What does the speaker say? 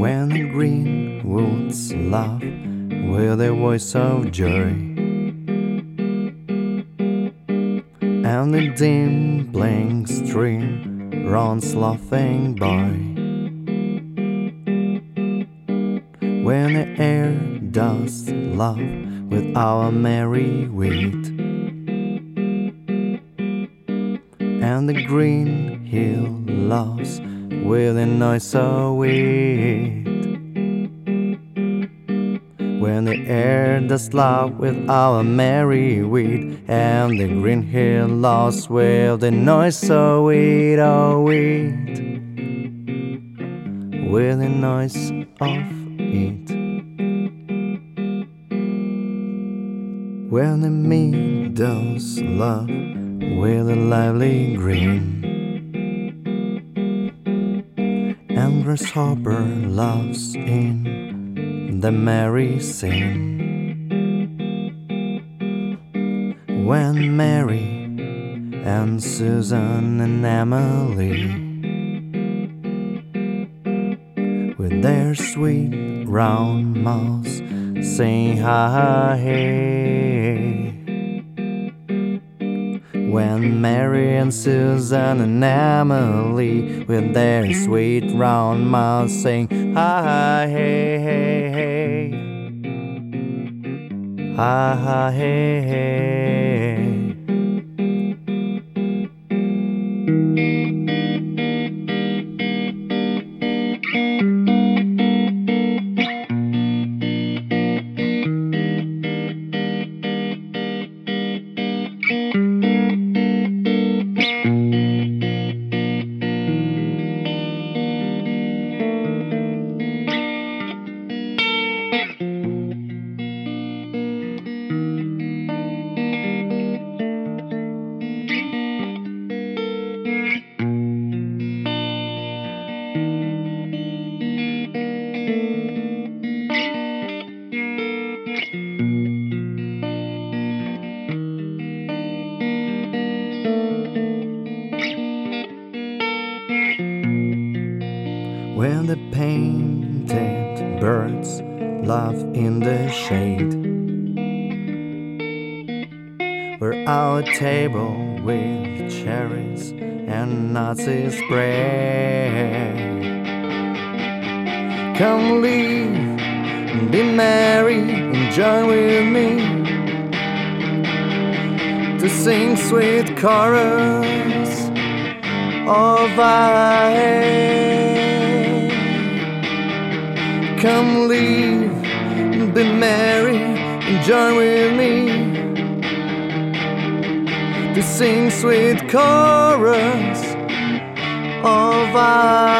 When the green woods laugh with a voice of joy, and the dimpling stream runs laughing by, when the air does laugh with our merry wit, and the green hill laughs with a noise so sweet, when the air does laugh with our merry wit, and the green hill laughs with a noise so sweet, oh sweet, with the noise of it. When the meadows laugh with a lively green, and grasshopper laughs in the merry scene, when Mary and Susan and Emily, with their sweet round mouths, sing ha ha hey. When Mary and Susan and Emily, with their sweet round mouths, sing ha ha hey hey hey, ha ha hey hey. When the painted birds laugh in the shade, where our table with cherries and nuts is spread, come live, be merry, and join with me to sing sweet chorus of our come live, be merry, and join with me to sing sweet chorus of our